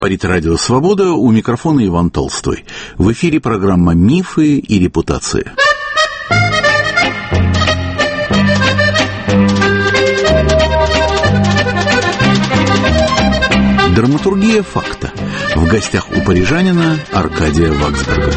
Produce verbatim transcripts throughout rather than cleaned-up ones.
Говорит Радио Свобода, у микрофона Иван Толстой. В эфире программа «Мифы и репутация». Драматургия факта. В гостях у парижанина Аркадия Ваксберга.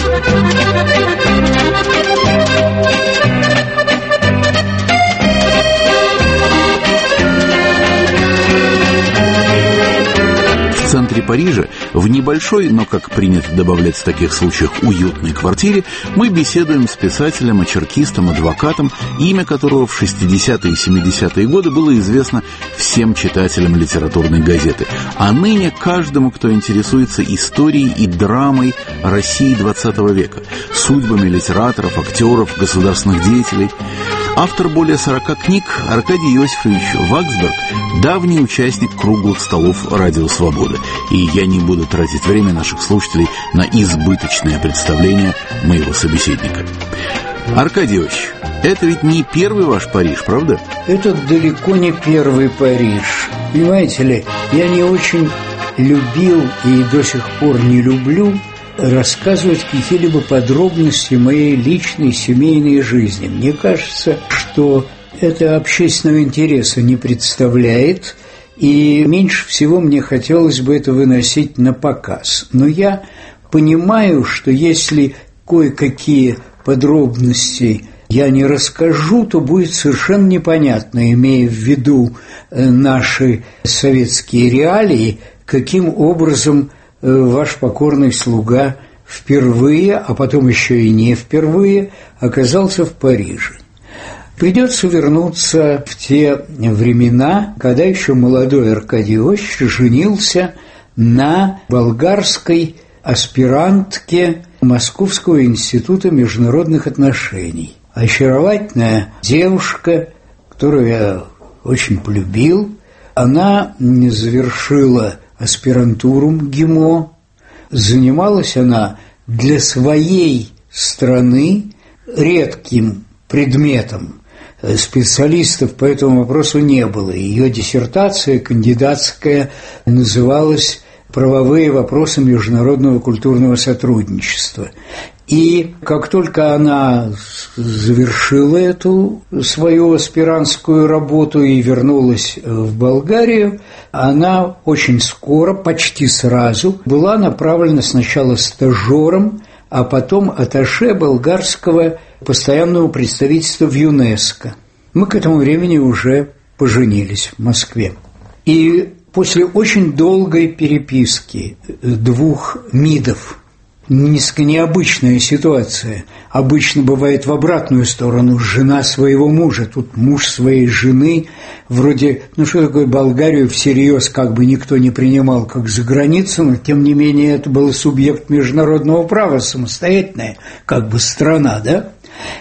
В центре Парижа, в небольшой, но, как принято добавлять в таких случаях, уютной квартире, мы беседуем с писателем, очеркистом, адвокатом, имя которого в шестидесятые и семидесятые годы было известно всем читателям литературной газеты, а ныне каждому, кто интересуется историей и драмой России двадцатого века, судьбами литераторов, актеров, государственных деятелей. Автор более сорока книг Аркадий Иосифович Ваксберг – давний участник круглых столов «Радио Свобода». И я не буду тратить время наших слушателей на избыточное представление моего собеседника. Аркадий Иосифович, это ведь не первый ваш Париж, правда? Это далеко не первый Париж. Понимаете ли, я не очень любил и до сих пор не люблю рассказывать какие-либо подробности моей личной семейной жизни. Мне кажется, что это общественного интереса не представляет, и меньше всего мне хотелось бы это выносить на показ. Но я понимаю, что если кое-какие подробности я не расскажу, то будет совершенно непонятно, имея в виду наши советские реалии, каким образом ваш покорный слуга впервые, а потом еще и не впервые, оказался в Париже. Придется вернуться в те времена, когда еще молодой Аркадий Иосифович женился на болгарской аспирантке Московского института международных отношений. Очаровательная девушка, которую я очень полюбил, она завершила аспирантуру МГИМО. Занималась она для своей страны редким предметом. Специалистов по этому вопросу не было. Ее диссертация кандидатская называлась «Правовые вопросы международного культурного сотрудничества». И как только она завершила эту свою аспирантскую работу и вернулась в Болгарию, она очень скоро, почти сразу, была направлена сначала стажером, а потом атташе болгарского постоянного представительства в ЮНЕСКО. Мы к этому времени уже поженились в Москве. И после очень долгой переписки двух МИДов, несколько необычная ситуация. Обычно бывает в обратную сторону. Жена своего мужа. Тут муж своей жены. Вроде, ну что такое Болгарию всерьез как бы никто не принимал как за границу, но тем не менее это был субъект международного права, самостоятельная как бы страна, да?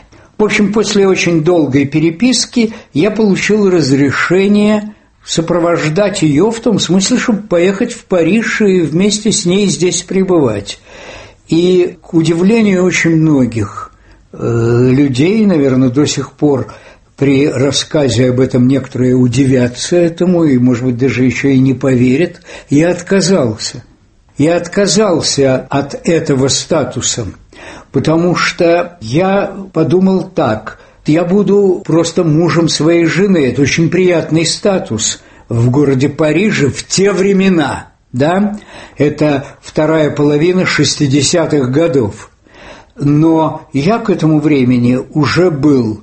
В общем, после очень долгой переписки я получил разрешение сопровождать ее в том смысле, чтобы поехать в Париж и вместе с ней здесь пребывать. И, к удивлению очень многих э, людей, наверное, до сих пор при рассказе об этом некоторые удивятся этому и, может быть, даже еще и не поверят, я отказался. Я отказался от этого статуса, потому что я подумал так: я буду просто мужем своей жены. Это очень приятный статус в городе Париже в те времена. Да, это вторая половина шестидесятых годов. Но я к этому времени уже был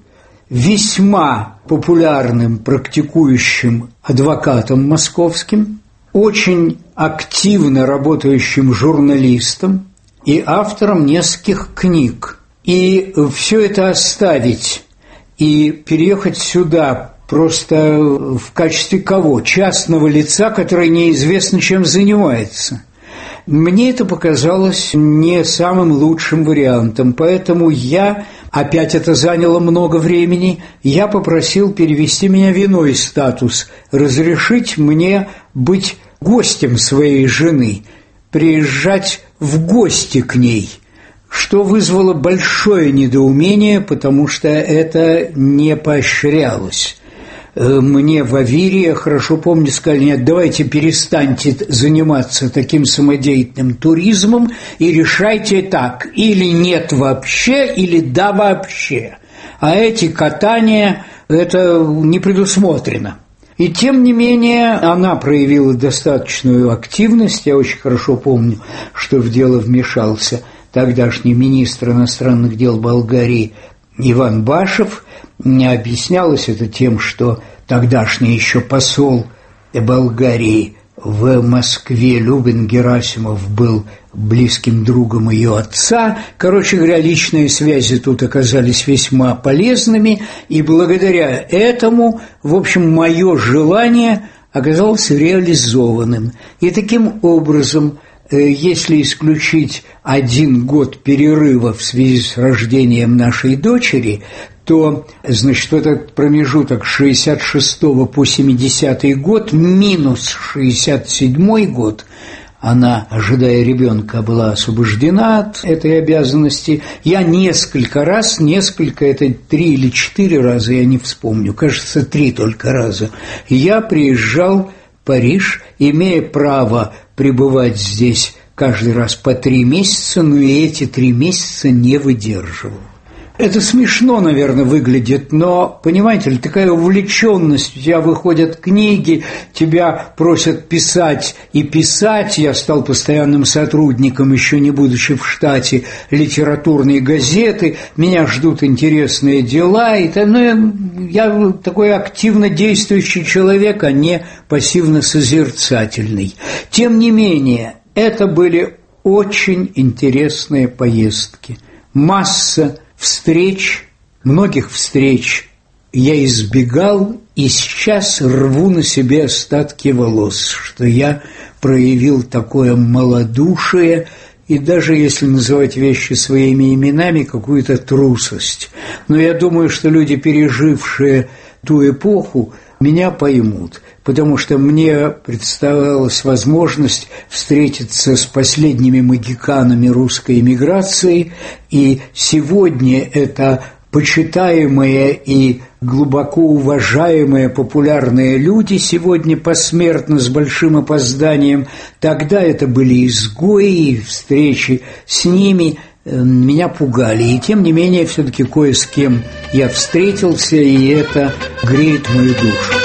весьма популярным практикующим адвокатом московским, очень активно работающим журналистом и автором нескольких книг. И все это оставить и переехать сюда просто в качестве кого? Частного лица, который неизвестно чем занимается. Мне это показалось не самым лучшим вариантом, поэтому я, опять это заняло много времени, я попросил перевести меня в иной статус, разрешить мне быть гостем своей жены, приезжать в гости к ней, что вызвало большое недоумение, потому что это не поощрялось. мне в Авирии, хорошо помню, сказали: нет, давайте перестаньте заниматься таким самодеятельным туризмом и решайте так: или нет вообще, или да вообще. А эти катания – это не предусмотрено. И тем не менее она проявила достаточную активность. Я очень хорошо помню, что в дело вмешался тогдашний министр иностранных дел Болгарии Иван Башев. Не объяснялось это тем, что тогдашний еще посол Болгарии в Москве Любен Герасимов был близким другом ее отца. Короче говоря, личные связи тут оказались весьма полезными, и благодаря этому, в общем, мое желание оказалось реализованным. И таким образом, если исключить один год перерыва в связи с рождением нашей дочери, то, значит, этот промежуток с шестьдесят шестого по семидесятый год минус шестьдесят седьмой год, она, ожидая ребенка, была освобождена от этой обязанности. Я несколько раз, несколько, это три или четыре раза, я не вспомню, кажется, три только раза, я приезжал в Париж, имея право пребывать здесь каждый раз по три месяца, но и эти три месяца не выдерживал. Это смешно, наверное, выглядит, но, понимаете ли, такая увлеченность, у тебя выходят книги, тебя просят писать и писать. Я стал постоянным сотрудником, еще не будучи в штате, литературной газеты, меня ждут интересные дела, и ну, я такой активно действующий человек, а не пассивно-созерцательный. Тем не менее, это были очень интересные поездки, масса встреч, многих встреч я избегал, и сейчас рву на себе остатки волос, что я проявил такое малодушие и даже, если называть вещи своими именами, какую-то трусость. Но я думаю, что люди, пережившие ту эпоху, меня поймут, потому что мне представлялась возможность встретиться с последними могиканами русской эмиграции, и сегодня это почитаемые и глубоко уважаемые популярные люди, сегодня посмертно с большим опозданием, тогда это были изгои, и встречи с ними меня пугали, и тем не менее все-таки кое с кем я встретился, и это греет мою душу.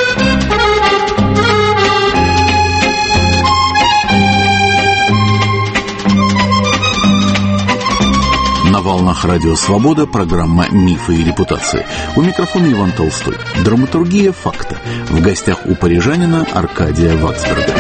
На волнах Радио Свобода программа «Мифы и репутации». У микрофона Иван Толстой. Драматургия факта. В гостях у парижанина Аркадия Ваксберга.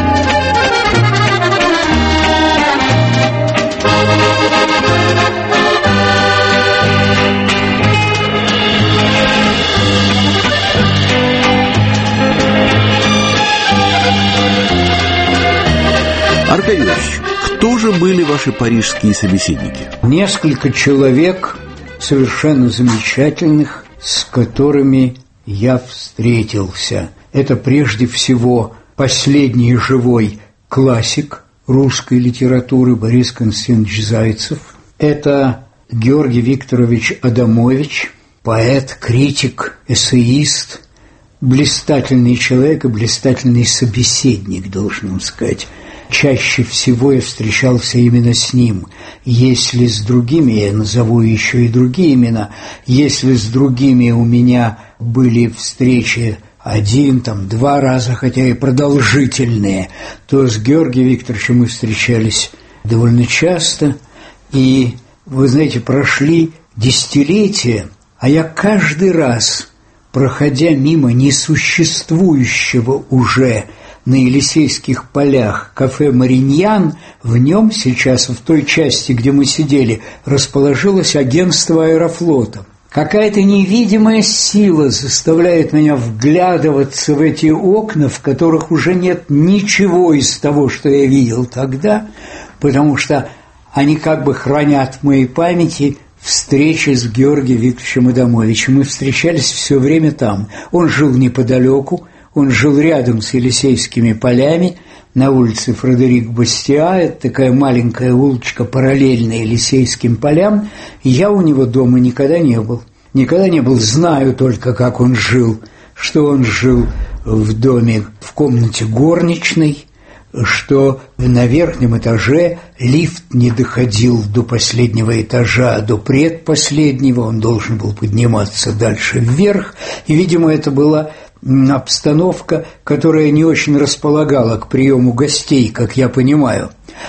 Аркадий Ильич, кто же были ваши парижские собеседники? Несколько человек совершенно замечательных, с которыми я встретился. Это прежде всего последний живой классик русской литературы Борис Константинович Зайцев. Это Георгий Викторович Адамович, поэт, критик, эссеист, блистательный человек и блистательный собеседник, должен вам сказать. Чаще всего я встречался именно с ним. Если с другими, я назову еще и другие имена, если с другими у меня были встречи один, там, два раза, хотя и продолжительные, то с Георгием Викторовичем мы встречались довольно часто. И, вы знаете, прошли десятилетия, а я каждый раз, проходя мимо несуществующего уже на Елисейских полях кафе «Мариньян», в нем сейчас, в той части, где мы сидели, расположилось агентство «Аэрофлота». Какая-то невидимая сила заставляет меня вглядываться в эти окна, в которых уже нет ничего из того, что я видел тогда, потому что они как бы хранят в моей памяти встречи с Георгием Викторовичем Адамовичем. Мы встречались все время там. Он жил неподалеку. Он жил рядом с Елисейскими полями, на улице Фредерик Бастиа, это такая маленькая улочка, параллельная Елисейским полям, и я у него дома никогда не был. Никогда не был, знаю только, как он жил, что он жил в доме в комнате горничной, что на верхнем этаже лифт не доходил до последнего этажа, а до предпоследнего, он должен был подниматься дальше вверх, и, видимо, это была обстановка, которая не очень располагала к приему гостей, как я понимаю.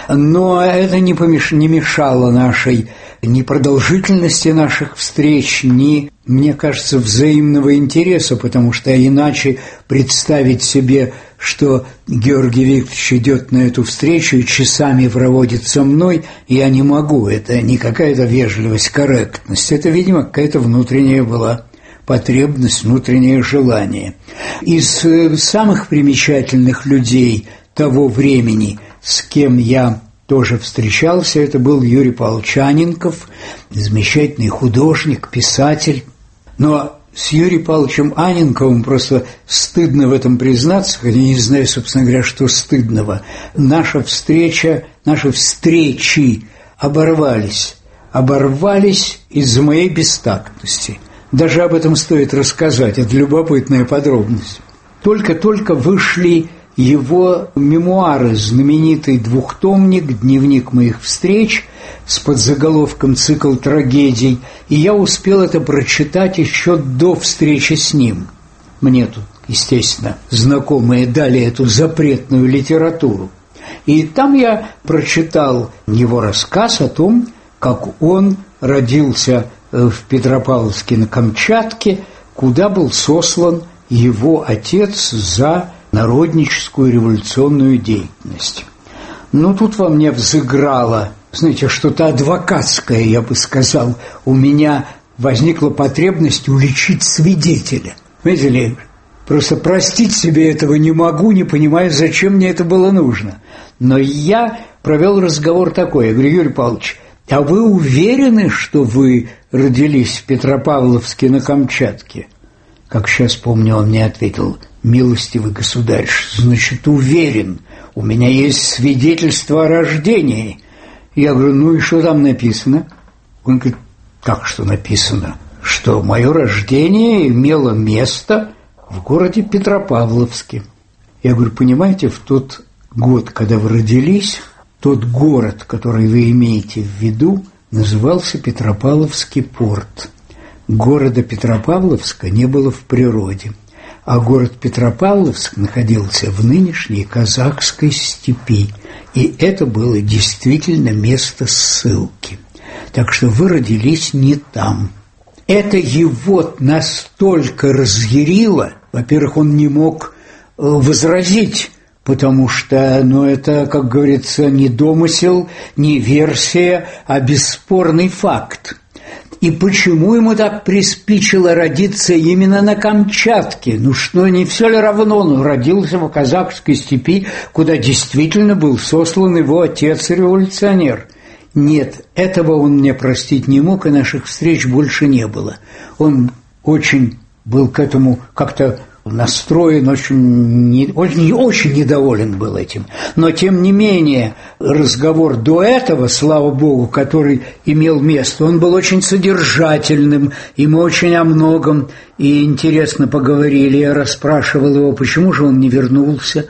Но это не, помеш... не мешало нашей ни продолжительности наших встреч, ни, мне кажется, взаимного интереса, потому что иначе представить себе, что Георгий Викторович идет на эту встречу и часами проводит со мной, я не могу. Это не какая-то вежливость, корректность. Это, видимо, какая-то внутренняя была потребность, внутреннее желание. Из самых примечательных людей того времени, с кем я тоже встречался, это был Юрий Павлович Анненков, замечательный художник, писатель. Но с Юрием Павловичем Анненковым просто стыдно в этом признаться, хотя не знаю, собственно говоря, что стыдного. Наша встреча, наши встречи оборвались. Оборвались из-за моей бестактности. Даже об этом стоит рассказать, это любопытная подробность. Только-только вышли его мемуары, знаменитый двухтомник «Дневник моих встреч» с подзаголовком «Цикл трагедий», и я успел это прочитать еще до встречи с ним. Мне тут, естественно, знакомые дали эту запретную литературу. И там я прочитал его рассказ о том, как он родился в Петропавловске на Камчатке, куда был сослан его отец за народническую революционную деятельность. Ну, тут во мне взыграло, знаете, что-то адвокатское, я бы сказал. У меня возникла потребность уличить свидетеля. Видите ли, просто простить себе этого не могу, не понимаю, зачем мне это было нужно. Но я провел разговор такой. Я говорю: Юрий Павлович, а вы уверены, что вы родились в Петропавловске на Камчатке? Как сейчас помню, он мне ответил: милостивый государь, значит, уверен, у меня есть свидетельство о рождении. Я говорю: ну и что там написано? Он говорит: как что написано? Что мое рождение имело место в городе Петропавловске. Я говорю: понимаете, в тот год, когда вы родились, тот город, который вы имеете в виду, назывался Петропавловский порт. Города Петропавловска не было в природе, а город Петропавловск находился в нынешней казахской степи, и это было действительно место ссылки. Так что вы родились не там. Это его настолько разъярило, во-первых, он не мог возразить, потому что, ну, это, как говорится, не домысел, не версия, а бесспорный факт. И почему ему так приспичило родиться именно на Камчатке? Ну что, не все ли равно? Он родился в казахской степи, куда действительно был сослан его отец-революционер. Нет, этого он мне простить не мог, и наших встреч больше не было. Он очень был к этому как-то настроен, очень, не, очень, очень недоволен был этим. Но, тем не менее, разговор до этого, слава Богу, который имел место, он был очень содержательным, и мы очень о многом и интересно поговорили. Я расспрашивал его, почему же он не вернулся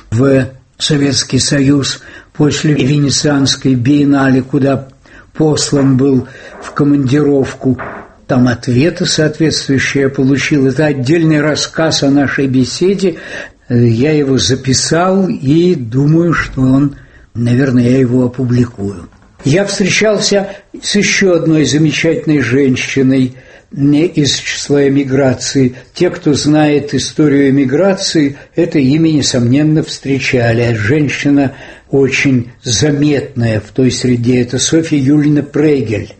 в Советский Союз после Венецианской биеннале, куда послан был в командировку. Там ответы соответствующие я получил. Это отдельный рассказ о нашей беседе. Я его записал и думаю, что он, наверное, я его опубликую. Я встречался с еще одной замечательной женщиной из числа эмиграции. Те, кто знает историю эмиграции, это имя, несомненно, встречали. Женщина очень заметная в той среде. Это Софья Юльевна Прегель,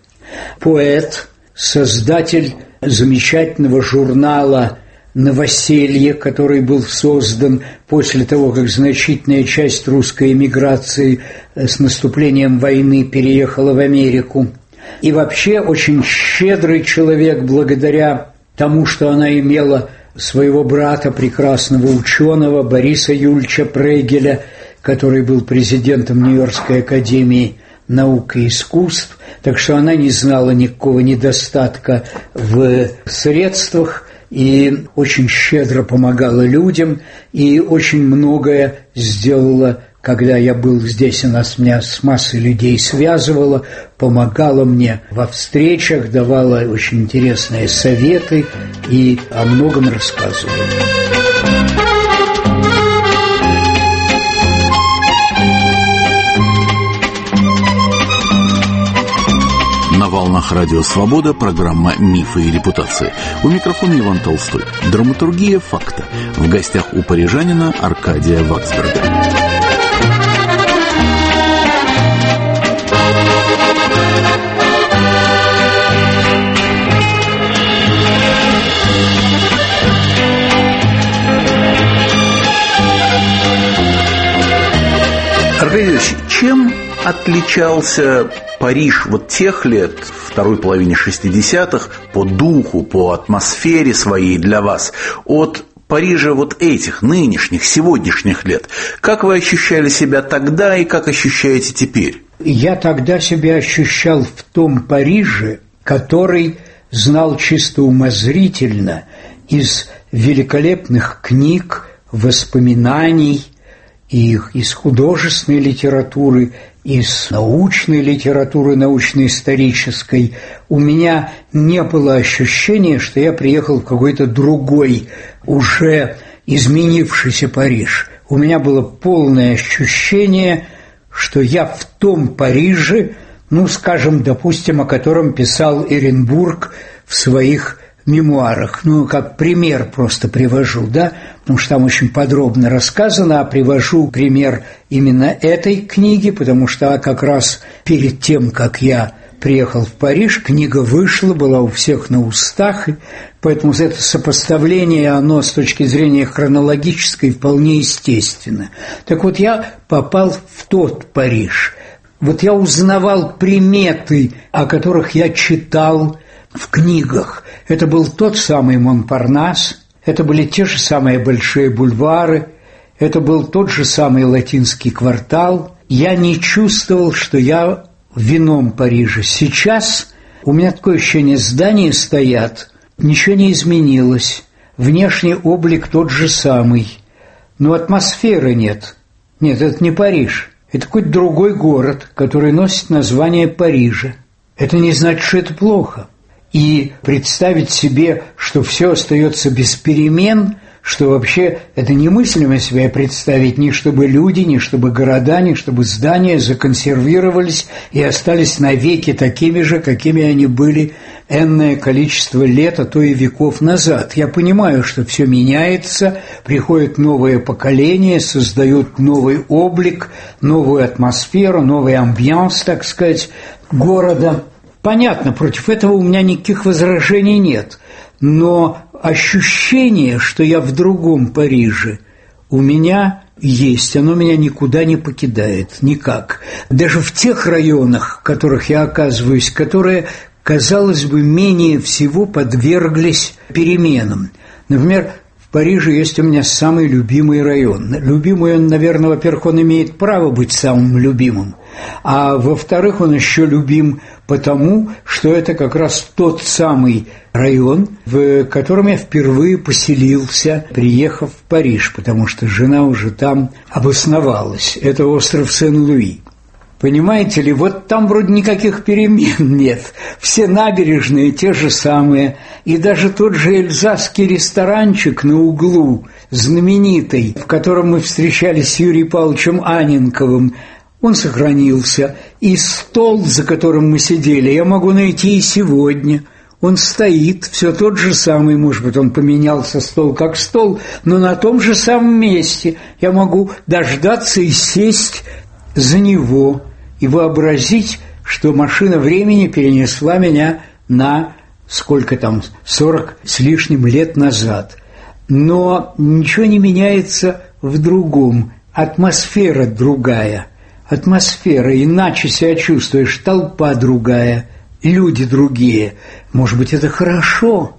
поэт, создатель замечательного журнала «Новоселье», который был создан после того, как значительная часть русской эмиграции с наступлением войны переехала в Америку. И вообще очень щедрый человек, благодаря тому, что она имела своего брата, прекрасного ученого Бориса Юльевича Прегеля, который был президентом Нью-Йоркской академии наук и искусств, так что она не знала никакого недостатка в средствах и очень щедро помогала людям, и очень многое сделала, когда я был здесь, она меня с массой людей связывала, помогала мне во встречах, давала очень интересные советы и о многом рассказывала. На волнах Радио Свобода программа «Мифы и репутации». У микрофона Иван Толстой. Драматургия факта. В гостях у парижанина Аркадия Ваксберга. Аркадий Ильич, чем отличался Париж вот тех лет, второй половине шестидесятых, по духу, по атмосфере своей для вас, от Парижа вот этих, нынешних, сегодняшних лет? Как вы ощущали себя тогда и как ощущаете теперь? Я тогда себя ощущал в том Париже, который знал чисто умозрительно из великолепных книг, воспоминаний, и из художественной литературы, из научной литературы, научно-исторической. У меня не было ощущения, что я приехал в какой-то другой, уже изменившийся Париж. У меня было полное ощущение, что я в том Париже, ну, скажем, допустим, о котором писал Эренбург в своих мемуарах. Ну, как пример просто привожу, да, потому что там очень подробно рассказано, а привожу пример именно этой книги, потому что как раз перед тем, как я приехал в Париж, книга вышла, была у всех на устах, и поэтому это сопоставление, оно с точки зрения хронологической вполне естественно. Так вот, я попал в тот Париж. Вот я узнавал приметы, о которых я читал в книгах. Это был тот самый Монпарнас, это были те же самые большие бульвары, это был тот же самый латинский квартал. Я не чувствовал, что я в ином Париже. Сейчас у меня такое ощущение, здания стоят, ничего не изменилось, внешний облик тот же самый, но атмосферы нет. Нет, это не Париж, это какой-то другой город, который носит название Парижа. Это не значит, что это плохо. И представить себе, что все остается без перемен, что вообще это немыслимо себе представить, ни чтобы люди, ни чтобы города, ни чтобы здания законсервировались и остались навеки такими же, какими они были энное количество лет, а то и веков назад. Я понимаю, что все меняется, приходит новое поколение, создают новый облик, новую атмосферу, новый амбианс, так сказать, города. Понятно, против этого у меня никаких возражений нет, но ощущение, что я в другом Париже, у меня есть, оно меня никуда не покидает, никак. Даже в тех районах, в которых я оказываюсь, которые, казалось бы, менее всего подверглись переменам. Например, в Париже есть у меня самый любимый район. Любимый он, наверное, во-первых, он имеет право быть самым любимым, а во-вторых, он еще любим потому, что это как раз тот самый район, в котором я впервые поселился, приехав в Париж, потому что жена уже там обосновалась. Это остров Сен-Луи. Понимаете ли, вот там вроде никаких перемен нет. Все набережные те же самые. И даже тот же эльзасский ресторанчик на углу, знаменитый, в котором мы встречались с Юрием Павловичем Анненковым, он сохранился. И стол, за которым мы сидели, я могу найти и сегодня. Он стоит, все тот же самый, может быть, он поменялся стол как стол, но на том же самом месте. Я могу дождаться и сесть за него и вообразить, что машина времени перенесла меня на сколько там, сорок с лишним лет назад. Но ничего не меняется в другом. Атмосфера другая. Атмосфера, иначе себя чувствуешь, толпа другая, люди другие. Может быть, это хорошо,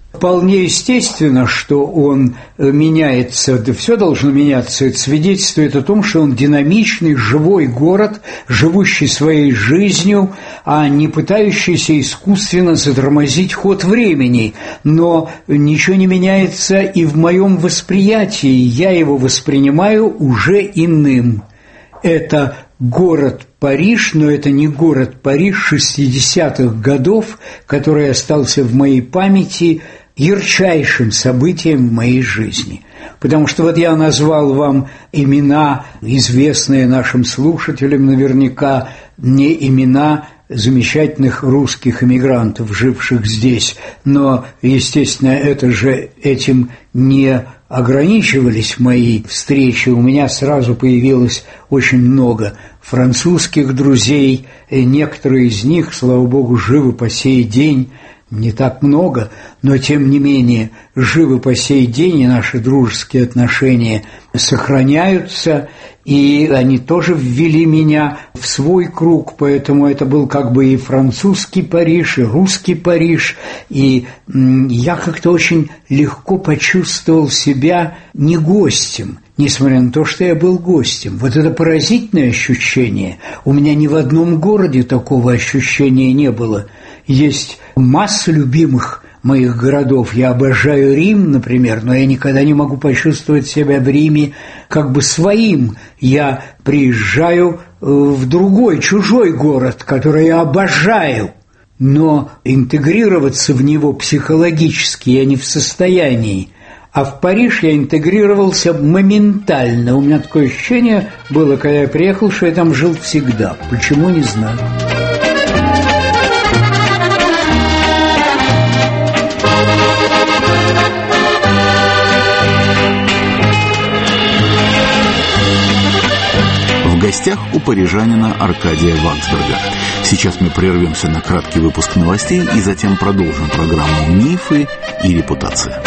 Вполне естественно, что он меняется, да все должно меняться. Это свидетельствует о том, что он динамичный, живой город, живущий своей жизнью, а не пытающийся искусственно затормозить ход времени. Но ничего не меняется и в моем восприятии. Я его воспринимаю уже иным. Это город Париж, но это не город Париж шестидесятых годов, который остался в моей памяти ярчайшим событием в моей жизни. Потому что вот я назвал вам имена, известные нашим слушателям наверняка, не имена замечательных русских эмигрантов, живших здесь, но, естественно, это же этим не ограничивались мои встречи. У меня сразу появилось очень много французских друзей, и некоторые из них, слава богу, живы по сей день. Не так много, но тем не менее живы по сей день, и наши дружеские отношения сохраняются, и они тоже ввели меня в свой круг, поэтому это был как бы и французский Париж, и русский Париж, и я как-то очень легко почувствовал себя не гостем, несмотря на то, что я был гостем. Вот это поразительное ощущение. У меня ни в одном городе такого ощущения не было. Есть масса любимых моих городов. Я обожаю Рим, например, но я никогда не могу почувствовать себя в Риме как бы своим. Я приезжаю в другой, чужой город, который я обожаю, но интегрироваться в него психологически я не в состоянии. А в Париж я интегрировался моментально. У меня такое ощущение было, когда я приехал, что я там жил всегда. Почему, не знаю. В гостях у парижанина Аркадия Ваксберга. Сейчас мы прервемся на краткий выпуск новостей и затем продолжим программу «Мифы и репутация».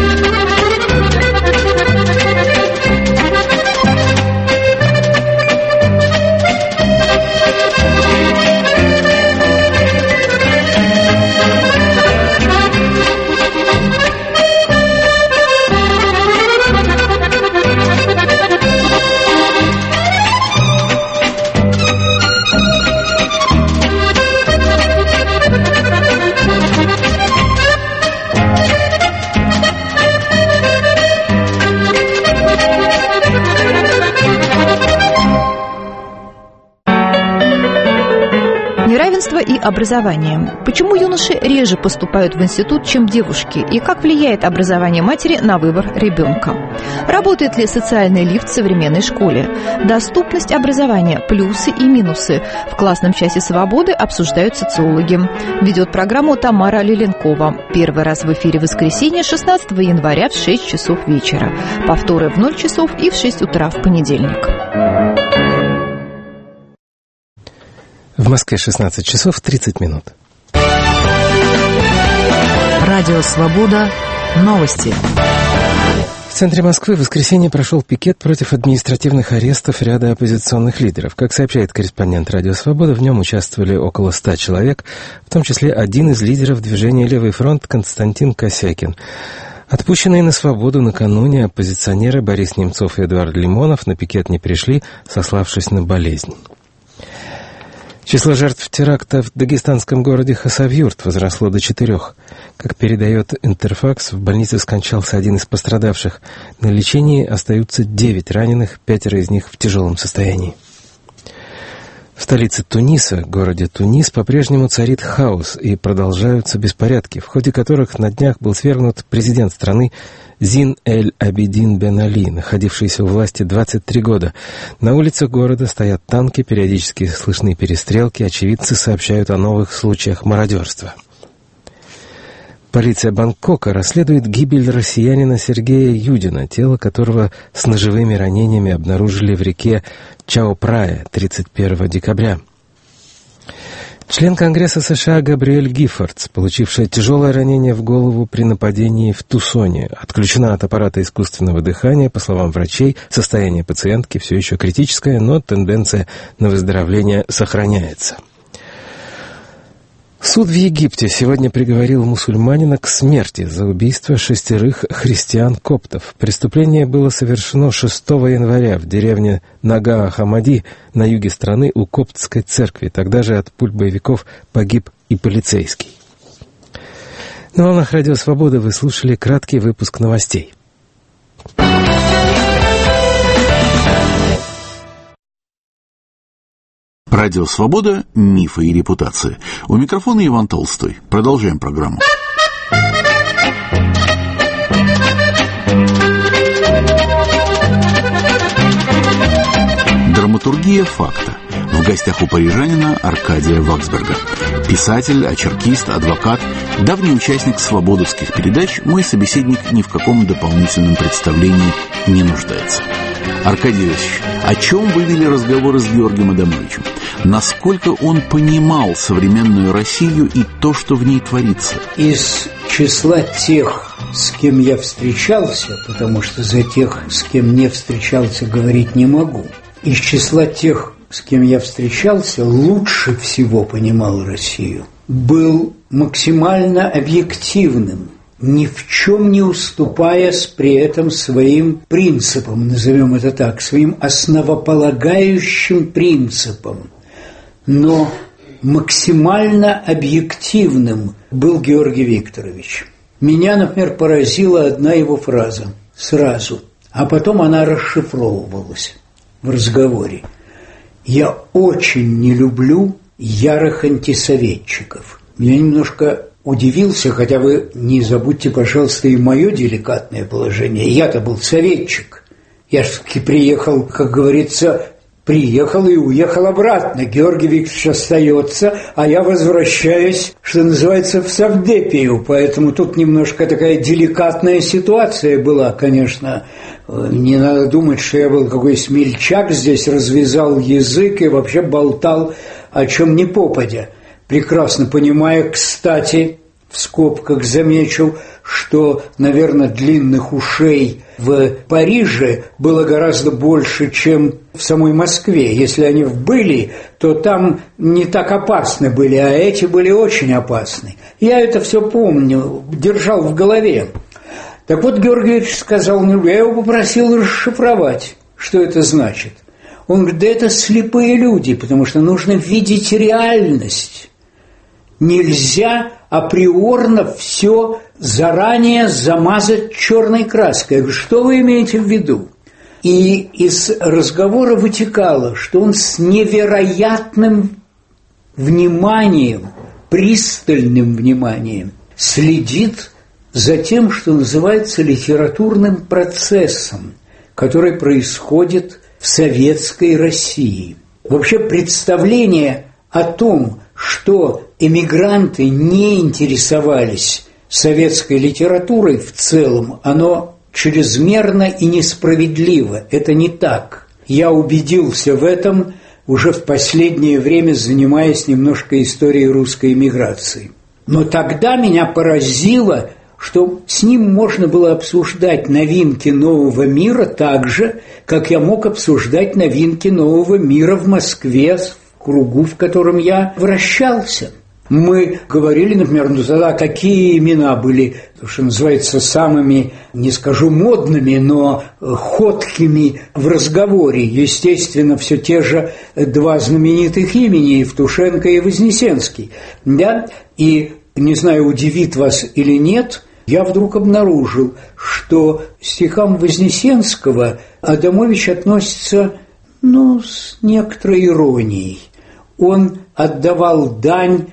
И образование. Почему юноши реже поступают в институт, чем девушки? И как влияет образование матери на выбор ребенка? Работает ли социальный лифт в современной школе? Доступность образования, плюсы и минусы. В классном часе свободы обсуждают социологи. Ведет программу Тамара Лиленкова. Первый раз в эфире в воскресенье, шестнадцатого января в шесть часов вечера. Повторы в ноль часов и в шесть утра в понедельник. В Москве шестнадцать часов тридцать минут. Радио «Свобода». Новости. В центре Москвы в воскресенье прошел пикет против административных арестов ряда оппозиционных лидеров. Как сообщает корреспондент «Радио Свобода», в нем участвовали около ста человек, в том числе один из лидеров движения «Левый фронт» Константин Косякин. Отпущенные на свободу накануне оппозиционеры Борис Немцов и Эдуард Лимонов на пикет не пришли, сославшись на болезнь. Число жертв теракта в дагестанском городе Хасавюрт возросло до четырех. Как передает Интерфакс, в больнице скончался один из пострадавших. На лечении остаются девять раненых, пятеро из них в тяжелом состоянии. В столице Туниса, городе Тунис, по-прежнему царит хаос и продолжаются беспорядки, в ходе которых на днях был свергнут президент страны Зин эль-Абидин бен Али, находившийся у власти двадцать три года. На улицах города стоят танки, периодически слышны перестрелки, очевидцы сообщают о новых случаях мародерства. Полиция Бангкока расследует гибель россиянина Сергея Юдина, тело которого с ножевыми ранениями обнаружили в реке Чао-Прая тридцать первого декабря. Член Конгресса США Габриэль Гиффордс, получившая тяжелое ранение в голову при нападении в Тусоне, отключена от аппарата искусственного дыхания. По словам врачей, состояние пациентки все еще критическое, но тенденция на выздоровление сохраняется. Суд в Египте сегодня приговорил мусульманина к смерти за убийство шестерых христиан-коптов. Преступление было совершено шестого января в деревне Нага-Ахамади на юге страны у коптской церкви. Тогда же от пуль боевиков погиб и полицейский. На волнах Радио Свобода вы слушали краткий выпуск новостей. Радио «Свобода. Мифы и репутации». У микрофона Иван Толстой. Продолжаем программу. Драматургия факта. В гостях у парижанина Аркадия Ваксберга. Писатель, очеркист, адвокат, давний участник свободовских передач, мой собеседник ни в каком дополнительном представлении не нуждается. Аркадий Иосифович, о чем вы вели разговоры с Георгием Адамовичем? Насколько он понимал современную Россию и то, что в ней творится? Из числа тех, с кем я встречался, потому что за тех, с кем не встречался, говорить не могу, из числа тех, с кем я встречался, лучше всего понимал Россию, был максимально объективным, ни в чем не уступая при этом своим принципам, назовем это так, своим основополагающим принципам, но максимально объективным был Георгий Викторович. Меня, например, поразила одна его фраза сразу, а потом она расшифровывалась в разговоре. «Я очень не люблю ярых антисоветчиков». Я немножко удивился, хотя вы не забудьте, пожалуйста, и мое деликатное положение. Я-то был советчик. Я все-таки приехал, как говорится, приехал и уехал обратно. Георгий Викторович остается, а я возвращаюсь, что называется, в Совдепию. Поэтому тут немножко такая деликатная ситуация была, конечно. Не надо думать, что я был какой смельчак, здесь развязал язык и вообще болтал о чем ни попадя. Прекрасно понимая, кстати, в скобках замечу, что, наверное, длинных ушей в Париже было гораздо больше, чем в самой Москве. Если они были, то там не так опасны были, а эти были очень опасны. Я это все помню, держал в голове. Так вот, Георгий Ильич сказал мне, я его попросил расшифровать, что это значит. Он говорит, да это слепые люди, потому что нужно видеть реальность. Нельзя априорно все заранее замазать черной краской. Я говорю, что вы имеете в виду? И из разговора вытекало, что он с невероятным вниманием, пристальным вниманием следит за тем, что называется литературным процессом, который происходит в советской России. Вообще представление о том, что эмигранты не интересовались советской литературой в целом, оно чрезмерно и несправедливо. Это не так. Я убедился в этом уже в последнее время, занимаясь немножко историей русской эмиграции. Но тогда меня поразило, что с ним можно было обсуждать новинки нового мира так же, как я мог обсуждать новинки нового мира в Москве, в кругу, в котором я вращался. Мы говорили, например, ну тогда какие имена были, что называется, самыми, не скажу модными, но ходкими в разговоре. Естественно, все те же два знаменитых имени, Евтушенко и Вознесенский. Да? И, не знаю, удивит вас или нет, я вдруг обнаружил, что к стихам Вознесенского Адамович относится, ну, с некоторой иронией. Он отдавал дань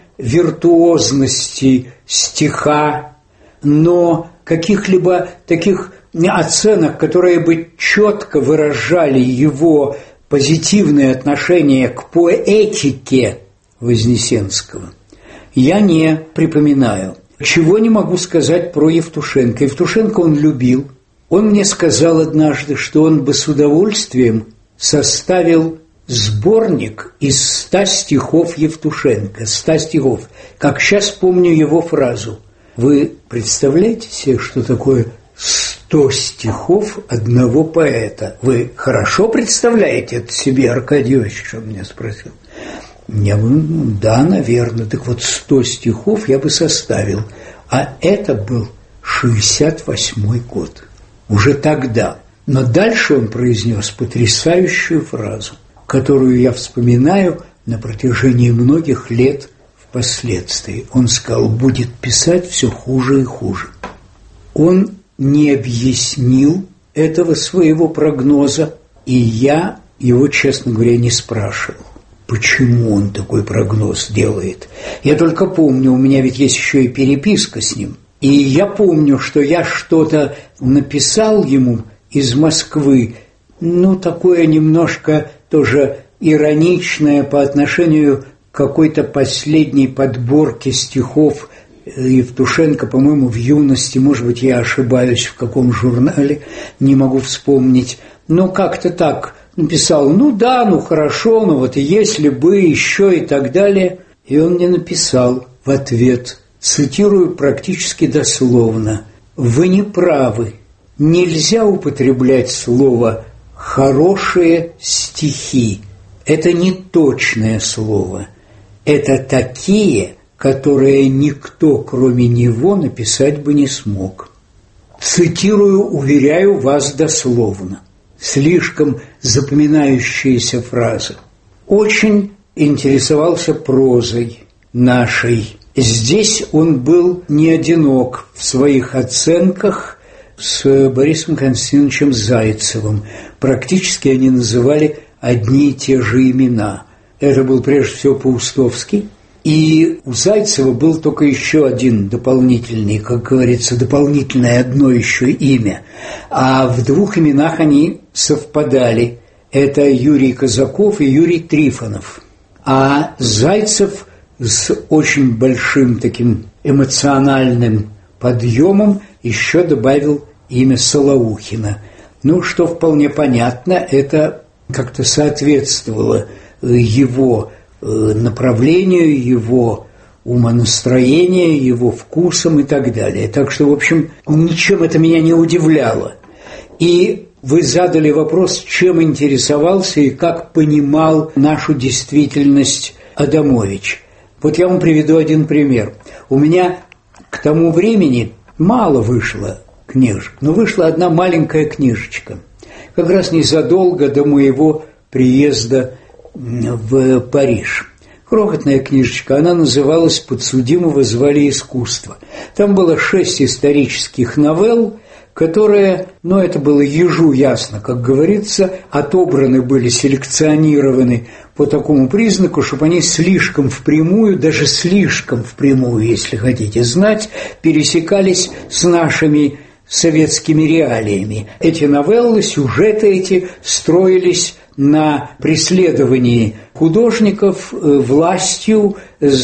виртуозности стиха, но каких-либо таких оценок, которые бы четко выражали его позитивное отношение к поэтике Вознесенского, я не припоминаю. Чего не могу сказать про Евтушенко. Евтушенко он любил. Он мне сказал однажды, что он бы с удовольствием составил сборник из ста стихов Евтушенко. Ста стихов. Как сейчас помню его фразу. Вы представляете себе, что такое сто стихов одного поэта. Вы хорошо представляете это себе, Аркадий Иосифович, он меня спросил. Я говорю, да, наверное. Так вот, сто стихов я бы составил. А это был шестьдесят восьмой год. Уже тогда. Но дальше он произнес потрясающую фразу, которую я вспоминаю на протяжении многих лет впоследствии. Он сказал, будет писать все хуже и хуже. Он не объяснил этого своего прогноза, и я его, честно говоря, не спрашивал, почему он такой прогноз делает. Я только помню, у меня ведь есть еще и переписка с ним, и я помню, что я что-то написал ему из Москвы, ну, такое немножко тоже ироничное по отношению к какой-то последней подборке стихов Евтушенко, по-моему, в юности, может быть, я ошибаюсь, в каком журнале, не могу вспомнить, но как-то так написал, ну да, ну хорошо, ну вот если бы еще и так далее. И он мне написал в ответ, цитирую практически дословно, «Вы не правы, нельзя употреблять слово «хорошие стихи». Это не точное слово, это такие, которые никто, кроме него, написать бы не смог. Цитирую, уверяю вас дословно. Слишком запоминающаяся фраза. Очень интересовался прозой нашей. Здесь он был не одинок в своих оценках с Борисом Константиновичем Зайцевым. Практически они называли одни и те же имена. Это был прежде всего Паустовский. И у Зайцева был только еще один дополнительный, как говорится, дополнительное одно еще имя. А в двух именах они совпадали. Это Юрий Казаков и Юрий Трифонов. А Зайцев с очень большим таким эмоциональным подъемом еще добавил имя Солоухина. Ну, что вполне понятно, это как-то соответствовало его направлению, его умонастроению, его вкусам и так далее. Так что, в общем, ничем это меня не удивляло. И вы задали вопрос, чем интересовался и как понимал нашу действительность Адамович. Вот я вам приведу один пример. У меня к тому времени мало вышло книжек, но вышла одна маленькая книжечка, как раз незадолго до моего приезда в Париж. Крохотная книжечка, она называлась «Подсудимого звали искусство». Там было шесть исторических новелл, которые, ну, это было ежу ясно, как говорится, отобраны были, селекционированы по такому признаку, чтобы они слишком впрямую, даже слишком впрямую, если хотите знать, пересекались с нашими советскими реалиями. Эти новеллы, сюжеты эти строились на преследовании художников властью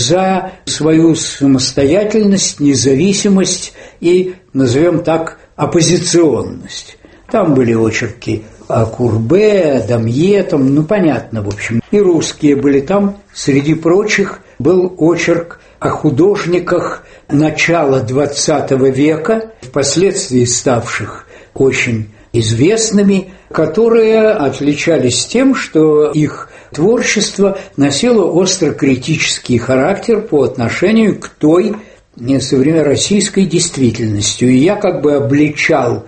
за свою самостоятельность, независимость и, назовем так, оппозиционность. Там были очерки о Курбе, о Дамье, там, ну, понятно, в общем. И русские были там. Среди прочих был очерк о художниках начала двадцатого века, впоследствии ставших очень известными, которые отличались тем, что их творчество носило остро-критический характер по отношению к той современной российской действительности. И я как бы обличал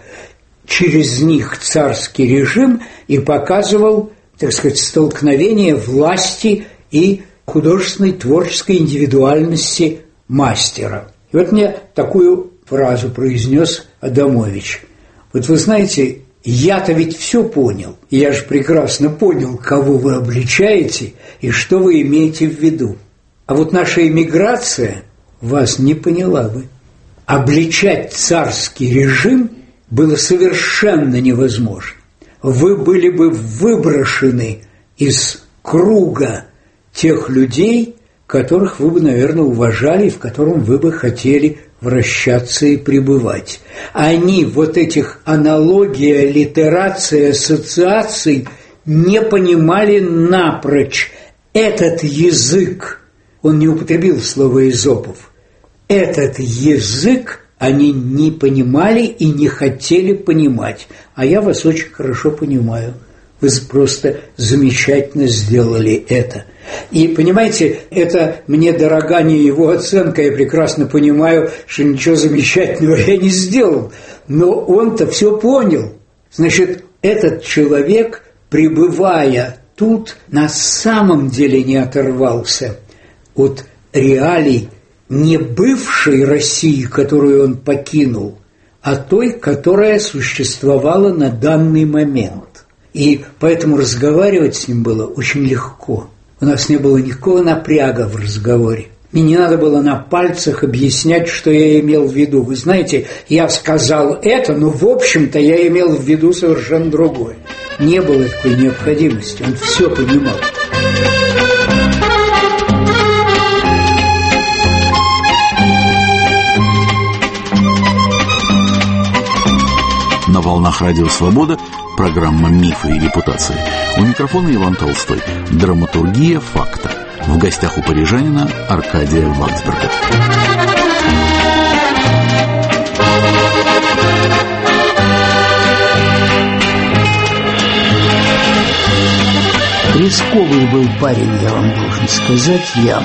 через них царский режим и показывал, так сказать, столкновение власти и художественной творческой индивидуальности мастера. И вот мне такую фразу произнес Адамович. Вот вы знаете, я-то ведь все понял. Я же прекрасно понял, кого вы обличаете и что вы имеете в виду. А вот наша эмиграция вас не поняла бы. Обличать царский режим было совершенно невозможно. Вы были бы выброшены из круга тех людей, которых вы бы, наверное, уважали и в котором вы бы хотели вращаться и пребывать. Они вот этих аналогий, аллитераций, ассоциаций не понимали напрочь. Этот язык, он не употребил слово «эзопов», этот язык Они не понимали и не хотели понимать. А я вас очень хорошо понимаю. Вы просто замечательно сделали это. И, понимаете, это мне дорога не его оценка. Я прекрасно понимаю, что ничего замечательного я не сделал. Но он-то все понял. Значит, этот человек, пребывая тут, на самом деле не оторвался от реалий не бывшей России, которую он покинул, а той, которая существовала на данный момент. И поэтому разговаривать с ним было очень легко. У нас не было никакого напряга в разговоре. Мне не надо было на пальцах объяснять, что я имел в виду. Вы знаете, я сказал это, но в общем-то я имел в виду совершенно другое. Не было такой необходимости, он все понимал. На волнах Радио Свобода программа «Мифы и репутации». У микрофона Иван Толстой. Драматургия факта. В гостях у парижанина Аркадия Ваксберга. Рисковый был парень, я вам должен сказать, я.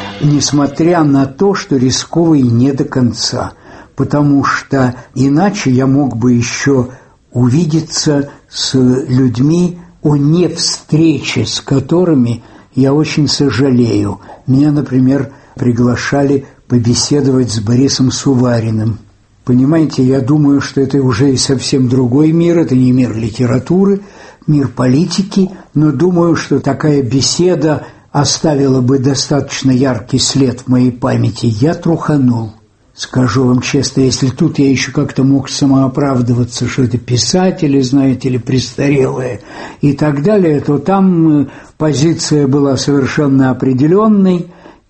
Несмотря на то, что рисковый не до конца. Потому что иначе я мог бы еще увидеться с людьми, о не встрече с которыми я очень сожалею. Меня, например, приглашали побеседовать с Борисом Сувариным. Понимаете, я думаю, что это уже и совсем другой мир, это не мир литературы, мир политики, но думаю, что такая беседа оставила бы достаточно яркий след в моей памяти. Я труханул. Скажу вам честно, если тут я еще как-то мог самооправдываться, что это писатели, знаете ли, престарелые и так далее, то там позиция была совершенно определенной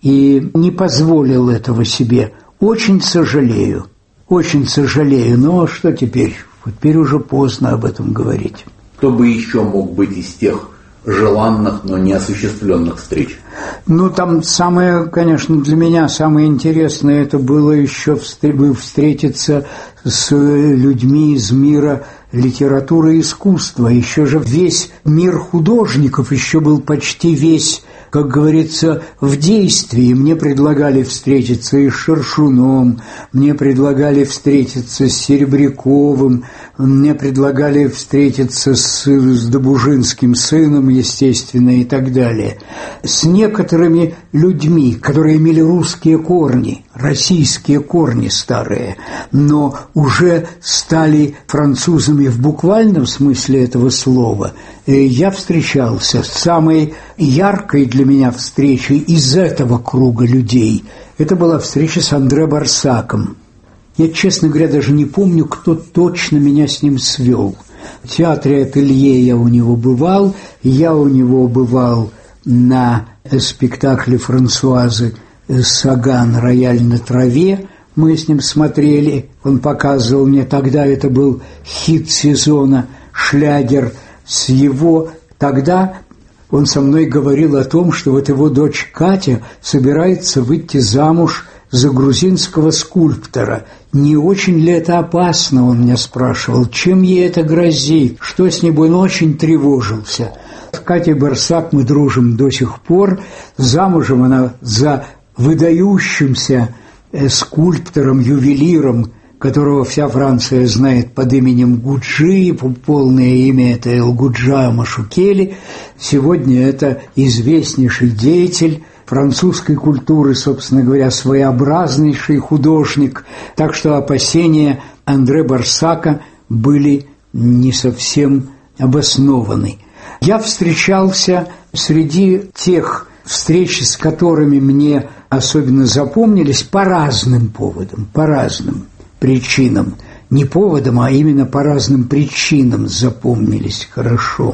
и не позволил этого себе. Очень сожалею, очень сожалею, но что теперь? Теперь уже поздно об этом говорить. Кто бы еще мог быть из тех желанных, но неосуществленных встреч? Ну, там самое, конечно, для меня самое интересное, это было еще встретиться с людьми из мира литературы и искусства. Еще же весь мир художников еще был почти весь, как говорится, в действии. Мне предлагали встретиться и с Шершуном, мне предлагали встретиться с Серебряковым, мне предлагали встретиться с, с Добужинским сыном, естественно, и так далее. С некоторыми людьми, которые имели русские корни, российские корни старые, но уже стали французами в буквальном смысле этого слова, я встречался с самой яркой для меня встречей из этого круга людей. Это была встреча с Андре Барсаком. Я, честно говоря, даже не помню, кто точно меня с ним свел. В театре «Ателье» я у него бывал, я у него бывал на спектакле Франсуазы Саган «Рояль на траве». Мы с ним смотрели, он показывал мне, тогда это был хит сезона, шлягер с его. Тогда он со мной говорил о том, что вот его дочь Катя собирается выйти замуж за грузинского скульптора. Не очень ли это опасно, он меня спрашивал, чем ей это грозит, что с ней будет, он очень тревожился. С Катей Барсак мы дружим до сих пор, замужем она за выдающимся скульптором, ювелиром, которого вся Франция знает под именем Гуджи, полное имя это Элгуджа Машукели. Сегодня это известнейший деятель французской культуры, собственно говоря, своеобразнейший художник. Так что опасения Андре Барсака были не совсем обоснованы. Я встречался среди тех встреч, с которыми мне особенно запомнились, по разным поводам, по разным причинам. Не поводам, а именно по разным причинам запомнились хорошо.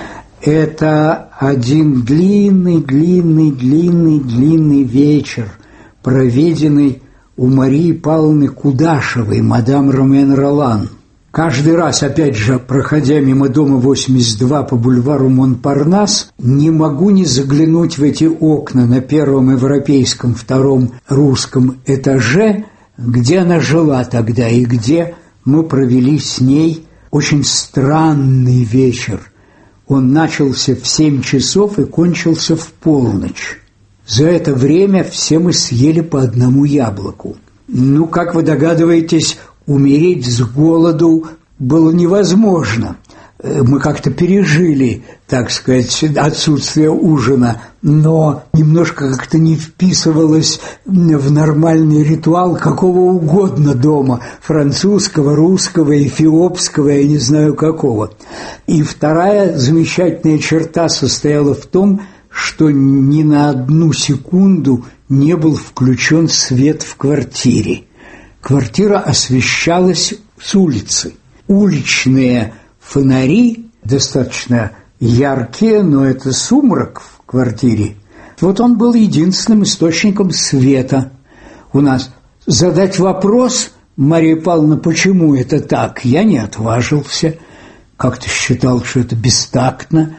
Это один длинный, длинный, длинный, длинный вечер, проведенный у Марии Павловны Кудашевой, мадам Ромен Ролан. Каждый раз, опять же, проходя мимо дома восемьдесят два по бульвару Монпарнас, не могу не заглянуть в эти окна на первом европейском, втором русском этаже где она жила тогда и где мы провели с ней очень странный вечер. Он начался в семь часов и кончился в полночь. За это время все мы съели по одному яблоку. Ну, как вы догадываетесь, умереть с голоду было невозможно. Мы как-то пережили, так сказать, отсутствие ужина, но немножко как-то не вписывалось в нормальный ритуал какого угодно дома, французского, русского, эфиопского, я не знаю какого. И вторая замечательная черта состояла в том, что ни на одну секунду не был включен свет в квартире. Квартира освещалась с улицы. Уличные фонари достаточно яркие, но это сумрак в квартире. Вот он был единственным источником света у нас. Задать вопрос, Мария Павловна, почему это так, я не отважился. Как-то считал, что это бестактно,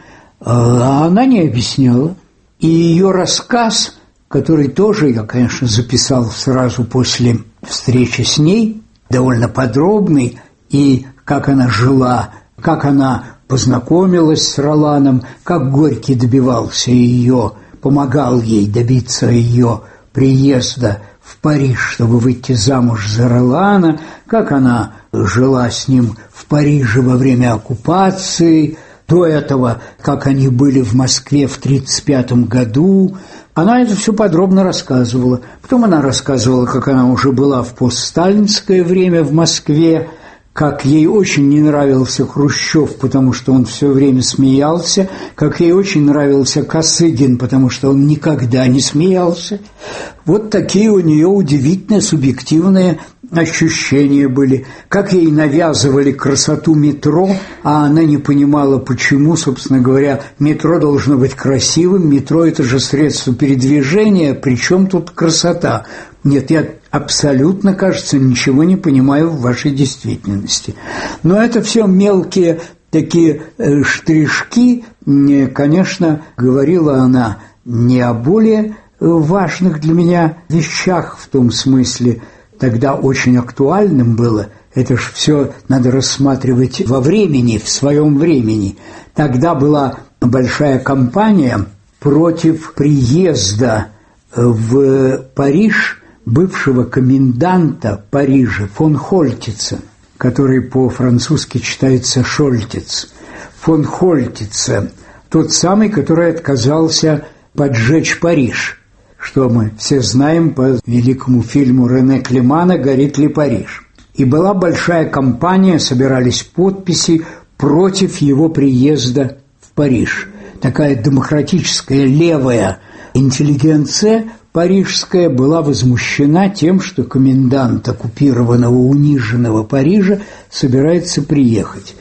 а она не объясняла. И ее рассказ, который тоже я, конечно, записал сразу после встречи с ней, довольно подробный, и как она жила, как она познакомилась с Роланом, как Горький добивался ее, помогал ей добиться ее приезда в Париж, чтобы выйти замуж за Ролана, как она жила с ним в Париже во время оккупации, до этого, как они были в Москве в тридцать пятом году. Она это все подробно рассказывала. Потом она рассказывала, как она уже была в постсталинское время в Москве, как ей очень не нравился Хрущев, потому что он все время смеялся, как ей очень нравился Косыгин, потому что он никогда не смеялся. Вот такие у нее удивительные субъективные ощущения были. Как ей навязывали красоту метро, а она не понимала, почему, собственно говоря, метро должно быть красивым, метро – это же средство передвижения, причем тут красота? Нет, я абсолютно, кажется, ничего не понимаю в вашей действительности. Но это все мелкие такие штришки, конечно, говорила она не о более важных для меня вещах в том смысле, тогда очень актуальным было, это ж все надо рассматривать во времени, в своем времени. Тогда была большая кампания против приезда в Париж бывшего коменданта Парижа фон Хольтица, который по-французски читается Шольтиц. Фон Хольтица, тот самый, который отказался поджечь Париж, что мы все знаем по великому фильму Рене Климана «Горит ли Париж?». И была большая кампания, собирались подписи против его приезда в Париж. Такая демократическая левая интеллигенция парижская была возмущена тем, что комендант оккупированного, униженного Парижа собирается приехать.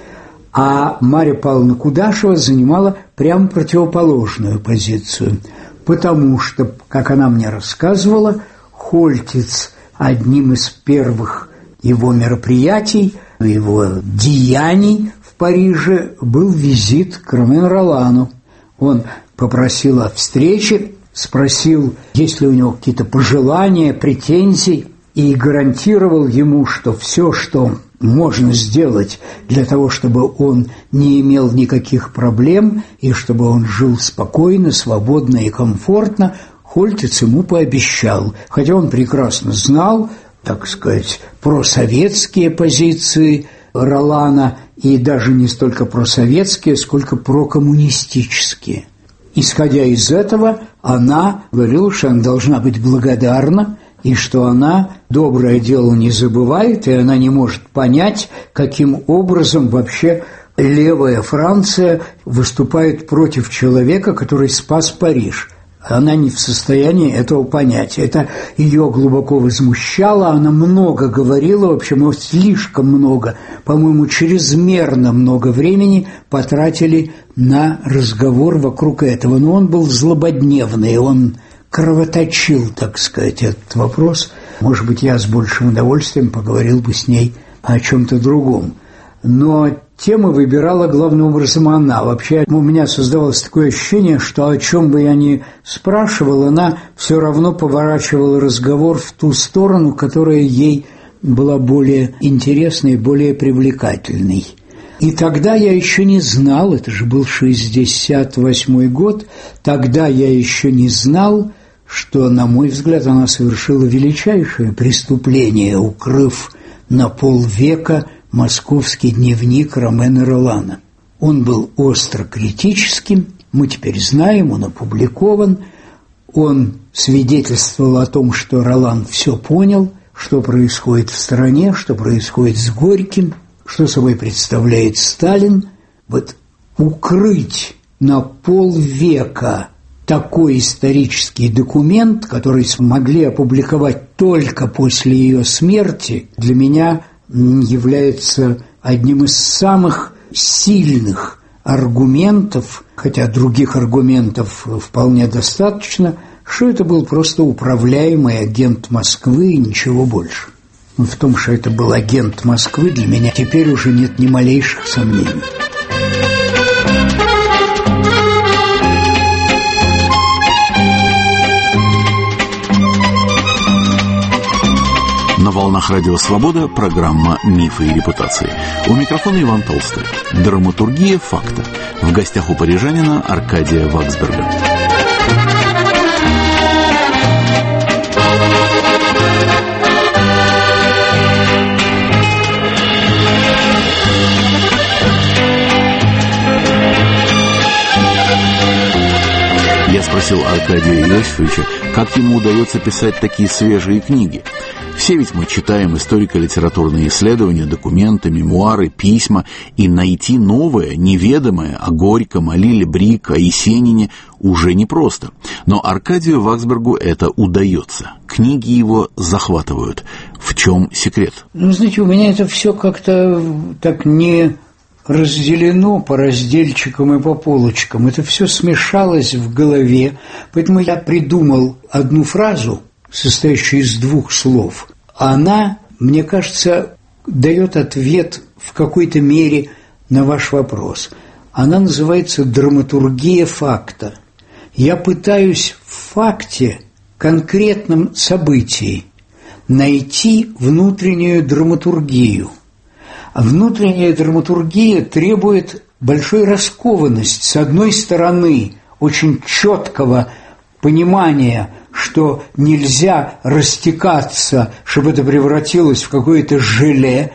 А Марья Павловна Кудашева занимала прямо противоположную позицию, потому что, как она мне рассказывала, Хольтиц одним из первых его мероприятий, его деяний в Париже был визит к Ромен Ролану. Он попросил о встрече, спросил, есть ли у него какие-то пожелания, претензии, и гарантировал ему, что все, что можно сделать для того, чтобы он не имел никаких проблем и чтобы он жил спокойно, свободно и комфортно, Хольтиц ему пообещал. Хотя он прекрасно знал, так сказать, просоветские позиции Ролана, и даже не столько просоветские, сколько прокоммунистические. Исходя из этого, она говорила, что она должна быть благодарна, и что она доброе дело не забывает, и она не может понять, каким образом вообще левая Франция выступает против человека, который спас Париж. Она не в состоянии этого понять. Это ее глубоко возмущало, она много говорила, в общем, слишком много, по-моему, чрезмерно много времени потратили на разговор вокруг этого. Но он был злободневный, он кровоточил, так сказать, этот вопрос. Может быть, я с большим удовольствием поговорил бы с ней о чем-то другом. но темы выбирала главным образом она. Вообще у меня создавалось такое ощущение, что о чем бы я ни спрашивал, она все равно поворачивала разговор в ту сторону, которая ей была более интересной, более привлекательной. И тогда я еще не знал, это же был шестьдесят восьмой год, тогда я еще не знал, что, на мой взгляд, она совершила величайшее преступление, укрыв на полвека московский дневник Ромена Ролана. Он был остро критическим, мы теперь знаем, он опубликован, он свидетельствовал о том, что Ролан все понял, что происходит в стране, что происходит с Горьким, что собой представляет Сталин. Вот укрыть на полвека такой исторический документ, который смогли опубликовать только после ее смерти, для меня является одним из самых сильных аргументов, хотя других аргументов вполне достаточно, что это был просто управляемый агент Москвы и ничего больше. В том, что это был агент Москвы, для меня теперь уже нет ни малейших сомнений. На волнах Радио Свобода программа «Мифы и репутации». У микрофона Иван Толстой. Драматургия факта. В гостях у парижанина Аркадия Ваксберга. Я спросил Аркадия Иосифовича, как ему удается писать такие свежие книги. Все ведь мы читаем историко-литературные исследования, документы, мемуары, письма, и найти новое, неведомое о Горьком, о Лиле Брик, о Есенине уже непросто. Но Аркадию Ваксбергу это удается. Книги его захватывают. В чем секрет? Ну, знаете, у меня это все как-то так не разделено по разделчикам и по полочкам. Это все смешалось в голове. Поэтому я придумал одну фразу, состоящую из двух слов. Она, мне кажется, дает ответ в какой-то мере на ваш вопрос. Она называется «драматургия факта». Я пытаюсь в факте, конкретном событии, найти внутреннюю драматургию. А внутренняя драматургия требует большой раскованности. С одной стороны, очень четкого понимания, что нельзя растекаться, чтобы это превратилось в какое-то желе,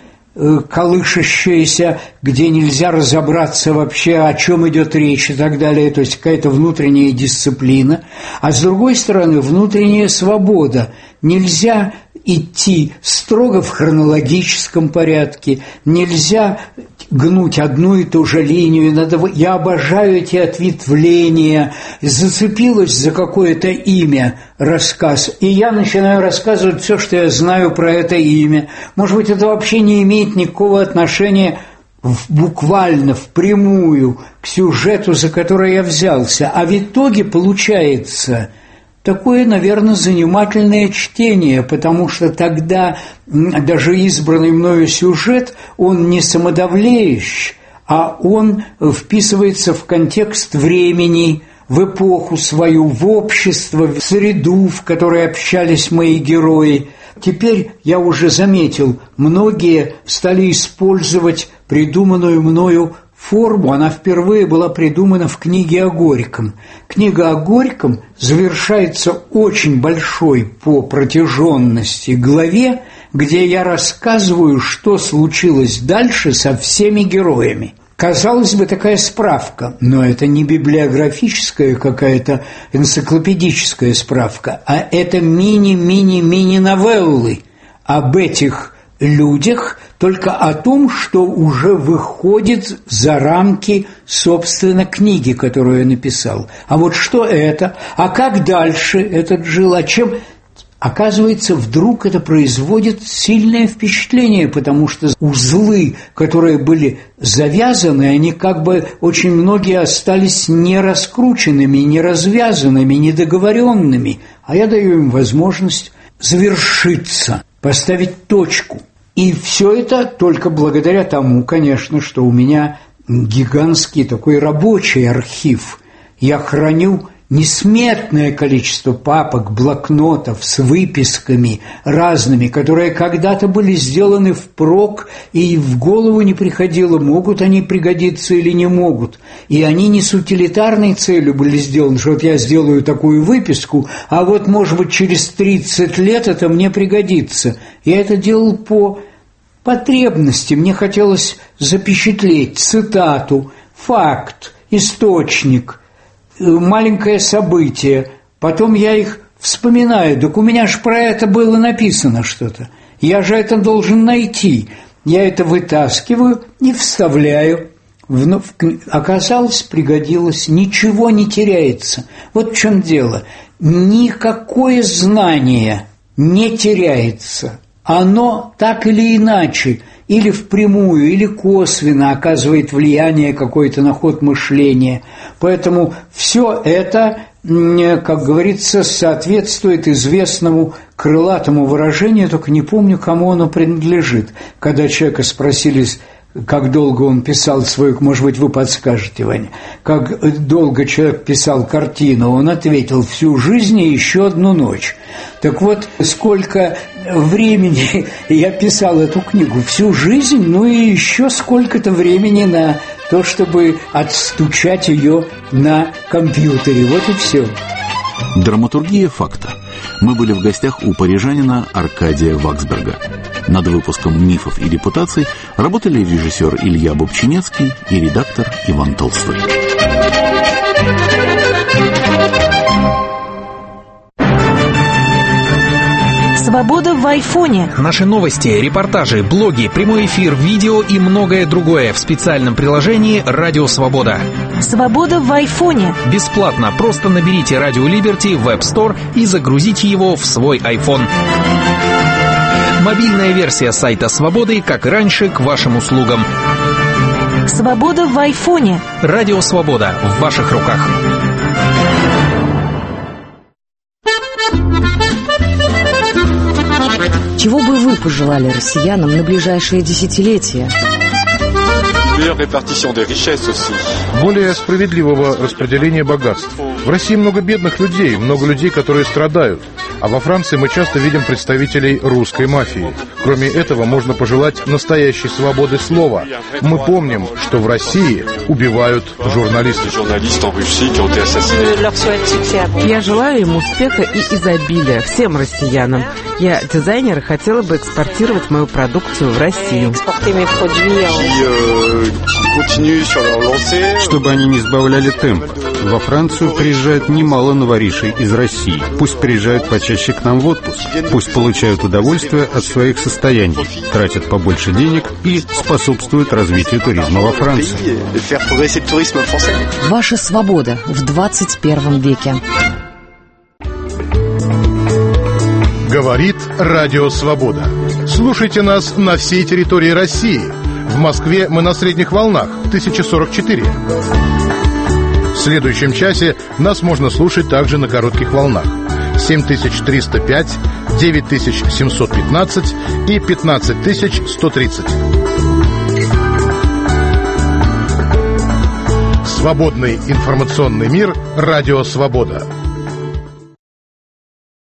колышащееся, где нельзя разобраться вообще, о чем идет речь и так далее, то есть какая-то внутренняя дисциплина. А с другой стороны, внутренняя свобода. Нельзя идти строго в хронологическом порядке, нельзя гнуть одну и ту же линию. Надо... Я обожаю эти ответвления. Зацепилась за какое-то имя рассказ, и я начинаю рассказывать все, что я знаю про это имя. Может быть, это вообще не имеет никакого отношения в, буквально, впрямую к сюжету, за который я взялся. А в итоге получается такое, наверное, занимательное чтение, потому что тогда даже избранный мною сюжет, он не самодовлеющий, а он вписывается в контекст времени, в эпоху свою, в общество, в среду, в которой общались мои герои. Теперь, я уже заметил, многие стали использовать придуманную мною форму. Она впервые была придумана в книге о Горьком. Книга о Горьком завершается очень большой по протяженности главе, где я рассказываю, что случилось дальше со всеми героями. Казалось бы, такая справка, но это не библиографическая какая-то энциклопедическая справка, а это мини-мини-мини-новеллы об этих людях, только о том, что уже выходит за рамки, собственно, книги, которую я написал. А вот что это? А как дальше этот жил? А чем... Оказывается, вдруг это производит сильное впечатление, потому что узлы, которые были завязаны, они как бы очень многие остались не раскрученными, не развязанными, недоговоренными. А я даю им возможность завершиться, поставить точку. И все это только благодаря тому, конечно, что у меня гигантский такой рабочий архив. Я храню несметное количество папок, блокнотов с выписками разными, которые когда-то были сделаны впрок, и в голову не приходило, могут они пригодиться или не могут. И они не с утилитарной целью были сделаны, что вот я сделаю такую выписку, а вот, может быть, через тридцать лет это мне пригодится. Я это делал по потребности. Мне хотелось запечатлеть цитату, факт, источник, маленькое событие, потом я их вспоминаю. Так у меня же про это было написано что-то. Я же это должен найти. Я это вытаскиваю и вставляю. Вновь оказалось, пригодилось, ничего не теряется. Вот в чем дело. Никакое знание не теряется. Оно так или иначе, или впрямую, или косвенно оказывает влияние какое-то на ход мышления. Поэтому все это, как говорится, соответствует известному крылатому выражению, только не помню, кому оно принадлежит. Когда человека спросили, как долго он писал свою, может быть, вы подскажете, Ваня, как долго человек писал картину, он ответил: всю жизнь и еще одну ночь. Так вот, сколько времени я писал эту книгу? Всю жизнь, ну и еще сколько-то времени на то, чтобы отстучать ее на компьютере. Вот и все. Драматургия факта. Мы были в гостях у парижанина Аркадия Ваксберга. Над выпуском «Мифов и репутаций» работали режиссер Илья Бобчинецкий и редактор Иван Толстой. Свобода в айфоне. Наши новости, репортажи, блоги, прямой эфир, видео и многое другое в специальном приложении «Радио Свобода». Свобода в айфоне. Бесплатно. Просто наберите «Радио Либерти» в App Store и загрузите его в свой iPhone. Мобильная версия сайта «Свободы», как и раньше, к вашим услугам. Свобода в айфоне. «Радио Свобода» в ваших руках. Чего бы вы пожелали россиянам на ближайшие десятилетия? Более справедливого распределения богатств. В России много бедных людей, много людей, которые страдают. А во Франции мы часто видим представителей русской мафии. Кроме этого, можно пожелать настоящей свободы слова. Мы помним, что в России убивают журналистов. Я желаю им успеха и изобилия всем россиянам. Я дизайнер и хотела бы экспортировать мою продукцию в Россию. Чтобы они не сбавляли темп. Во Францию приезжают немало новоришей из России. Пусть приезжают почаще к нам в отпуск. Пусть получают удовольствие от своих состояний, тратят побольше денег и способствуют развитию туризма во Франции. Ваша свобода в двадцать первом веке. Говорит Радио Свобода. Слушайте нас на всей территории России. В Москве мы на средних волнах, тысяча сорок четыре. В следующем часе нас можно слушать также на коротких волнах. семь тысяч триста пять, девять тысяч семьсот пятнадцать и пятнадцать тысяч сто тридцать. Свободный информационный мир. Радио Свобода.